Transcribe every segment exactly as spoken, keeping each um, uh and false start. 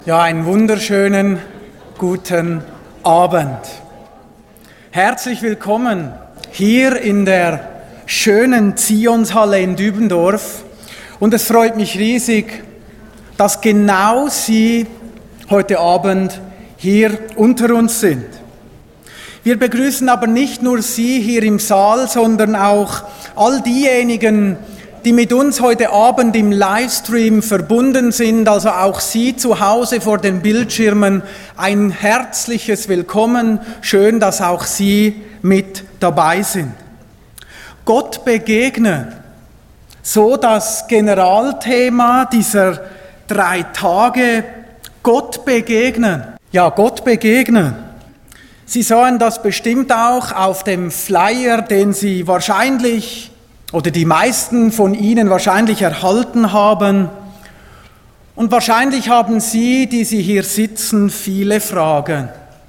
Ja, einen wunderschönen guten Abend. Herzlich willkommen hier in der schönen Zionshalle in Dübendorf. Und es freut mich riesig, dass genau Sie heute Abend hier unter uns sind. Wir begrüßen aber nicht nur Sie hier im Saal, sondern auch all diejenigen, die mit uns heute Abend im Livestream verbunden sind, also auch Sie zu Hause vor den Bildschirmen, ein herzliches Willkommen. Schön, dass auch Sie mit dabei sind. Gott begegnen, so das Generalthema dieser drei Tage, Gott begegnen. Ja, Gott begegnen. Sie sahen das bestimmt auch auf dem Flyer, den Sie wahrscheinlich oder die meisten von Ihnen wahrscheinlich erhalten haben. Und wahrscheinlich haben Sie, die Sie hier sitzen, viele Fragen.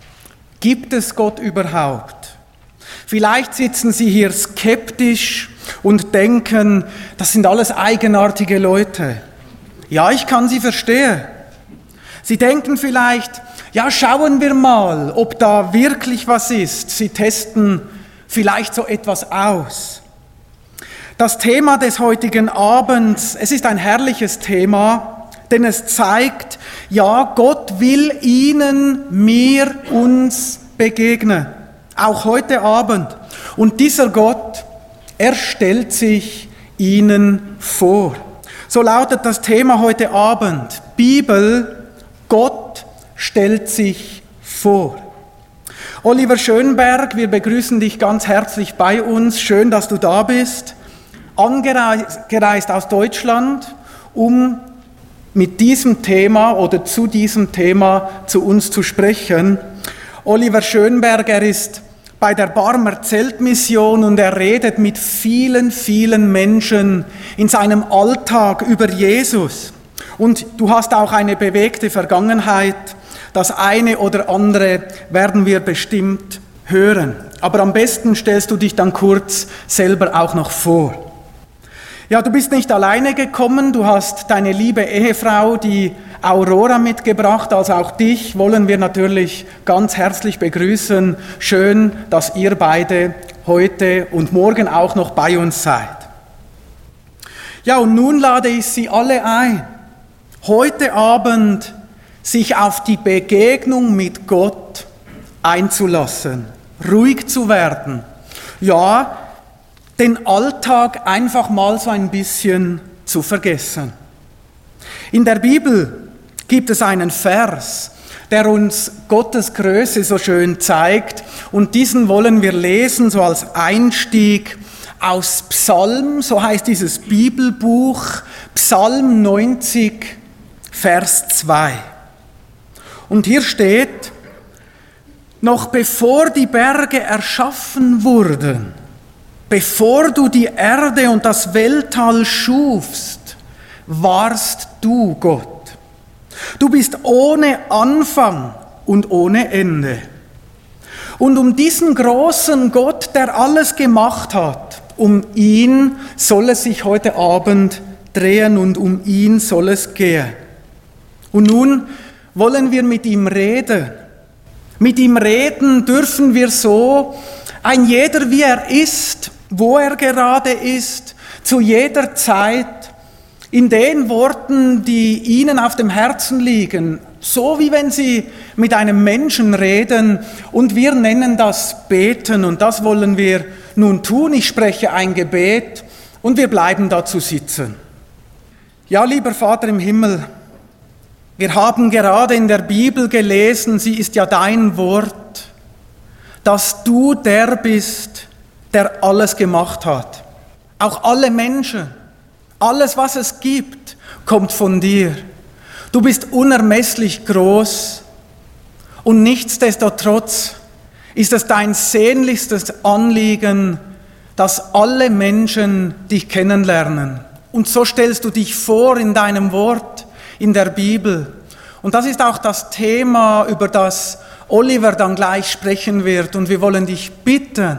Gibt es Gott überhaupt? Vielleicht sitzen Sie hier skeptisch und denken, das sind alles eigenartige Leute. Ja, ich kann Sie verstehen. Sie denken vielleicht, ja, schauen wir mal, ob da wirklich was ist. Sie testen vielleicht so etwas aus. Das Thema des heutigen Abends, es ist ein herrliches Thema, denn es zeigt, ja, Gott will Ihnen, mir, uns begegnen, auch heute Abend. Und dieser Gott, er stellt sich Ihnen vor. So lautet das Thema heute Abend, Bibel, Gott stellt sich vor. Oliver Schönberg, wir begrüßen dich ganz herzlich bei uns, schön, dass du da bist. Angereist aus Deutschland, um mit diesem Thema oder zu diesem Thema zu uns zu sprechen. Oliver Schönberg, er ist bei der Barmer Zeltmission und er redet mit vielen, vielen Menschen in seinem Alltag über Jesus. Und du hast auch eine bewegte Vergangenheit. Das eine oder andere werden wir bestimmt hören. Aber am besten stellst du dich dann kurz selber auch noch vor. Ja, du bist nicht alleine gekommen, du hast deine liebe Ehefrau, die Aurora, mitgebracht. Also auch dich wollen wir natürlich ganz herzlich begrüßen. Schön, dass ihr beide heute und morgen auch noch bei uns seid. Ja, und nun lade ich Sie alle ein, heute Abend sich auf die Begegnung mit Gott einzulassen, ruhig zu werden. Ja, den Alltag einfach mal so ein bisschen zu vergessen. In der Bibel gibt es einen Vers, der uns Gottes Größe so schön zeigt, und diesen wollen wir lesen, so als Einstieg aus Psalm, so heißt dieses Bibelbuch, Psalm neunzig, Vers zwei. Und hier steht, noch bevor die Berge erschaffen wurden, bevor du die Erde und das Weltall schufst, warst du Gott. Du bist ohne Anfang und ohne Ende. Und um diesen großen Gott, der alles gemacht hat, um ihn soll es sich heute Abend drehen und um ihn soll es gehen. Und nun wollen wir mit ihm reden. Mit ihm reden dürfen wir so, ein jeder wie er ist, wo er gerade ist, zu jeder Zeit, in den Worten, die Ihnen auf dem Herzen liegen, so wie wenn Sie mit einem Menschen reden, und wir nennen das Beten, und das wollen wir nun tun. Ich spreche ein Gebet und wir bleiben dazu sitzen. Ja, lieber Vater im Himmel, wir haben gerade in der Bibel gelesen, sie ist ja dein Wort, dass du der bist, der alles gemacht hat. Auch alle Menschen, alles, was es gibt, kommt von dir. Du bist unermesslich groß und nichtsdestotrotz ist es dein sehnlichstes Anliegen, dass alle Menschen dich kennenlernen. Und so stellst du dich vor in deinem Wort, in der Bibel. Und das ist auch das Thema, über das Oliver dann gleich sprechen wird. Und wir wollen dich bitten,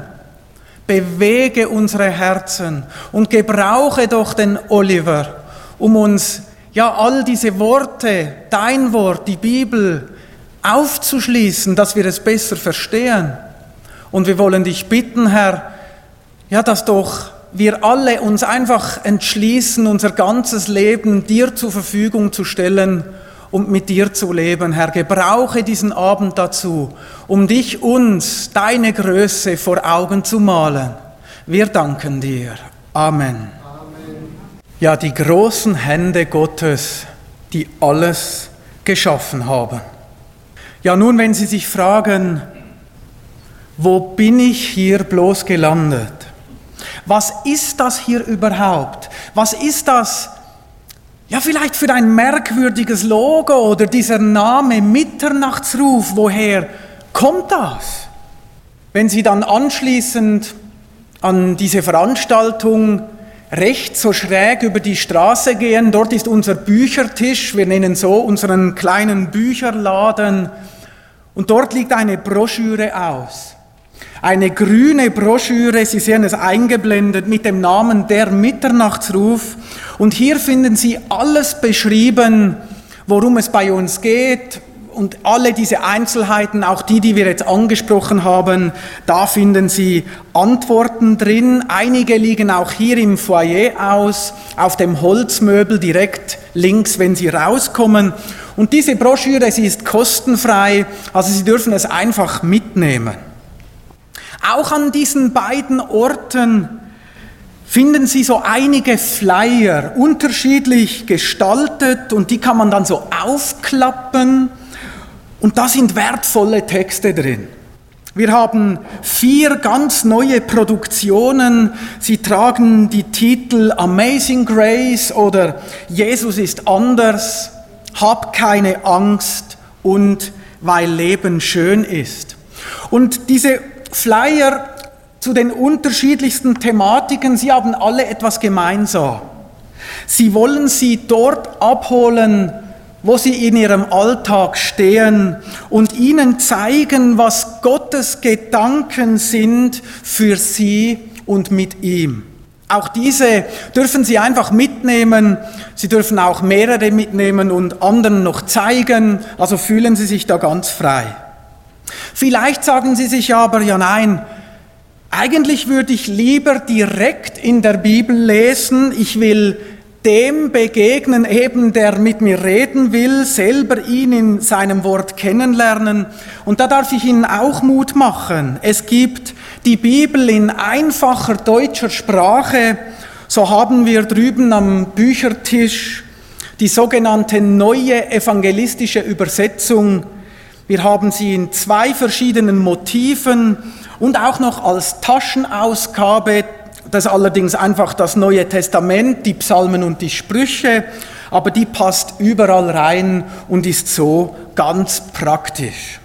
bewege unsere Herzen und gebrauche doch den Oliver, um uns ja, all diese Worte, dein Wort, die Bibel, aufzuschließen, dass wir es besser verstehen. Und wir wollen dich bitten, Herr, ja, dass doch wir alle uns einfach entschließen, unser ganzes Leben dir zur Verfügung zu stellen und mit dir zu leben. Herr, gebrauche diesen Abend dazu, um dich uns, deine Größe vor Augen zu malen. Wir danken dir. Amen. Amen. Ja, die großen Hände Gottes, die alles geschaffen haben. Ja, nun, wenn Sie sich fragen, wo bin ich hier bloß gelandet? Was ist das hier überhaupt? Was ist das, ja, vielleicht für ein merkwürdiges Logo oder dieser Name Mitternachtsruf? Woher kommt das? Wenn Sie dann anschließend an diese Veranstaltung rechts so schräg über die Straße gehen, dort ist unser Büchertisch, wir nennen so unseren kleinen Bücherladen, und dort liegt eine Broschüre aus. Eine grüne Broschüre, Sie sehen es eingeblendet, mit dem Namen Der Mitternachtsruf. Und hier finden Sie alles beschrieben, worum es bei uns geht. Und alle diese Einzelheiten, auch die, die wir jetzt angesprochen haben, da finden Sie Antworten drin. Einige liegen auch hier im Foyer aus, auf dem Holzmöbel direkt links, wenn Sie rauskommen. Und diese Broschüre, sie ist kostenfrei, also Sie dürfen es einfach mitnehmen. Auch an diesen beiden Orten finden Sie so einige Flyer, unterschiedlich gestaltet, und die kann man dann so aufklappen. Und da sind wertvolle Texte drin. Wir haben vier ganz neue Produktionen. Sie tragen die Titel Amazing Grace oder Jesus ist anders, Hab keine Angst und Weil Leben schön ist. Und diese Flyer zu den unterschiedlichsten Thematiken, sie haben alle etwas gemeinsam. Sie wollen Sie dort abholen, wo Sie in Ihrem Alltag stehen, und Ihnen zeigen, was Gottes Gedanken sind für Sie und mit ihm. Auch diese dürfen Sie einfach mitnehmen. Sie dürfen auch mehrere mitnehmen und anderen noch zeigen. Also fühlen Sie sich da ganz frei. Vielleicht sagen Sie sich aber, ja nein, eigentlich würde ich lieber direkt in der Bibel lesen. Ich will dem begegnen eben, der mit mir reden will, selber ihn in seinem Wort kennenlernen. Und da darf ich Ihnen auch Mut machen. Es gibt die Bibel in einfacher deutscher Sprache. So haben wir drüben am Büchertisch die sogenannte neue evangelistische Übersetzung. Wir haben sie in zwei verschiedenen Motiven und auch noch als Taschenausgabe. Das ist allerdings einfach das Neue Testament, die Psalmen und die Sprüche, aber die passt überall rein und ist so ganz praktisch.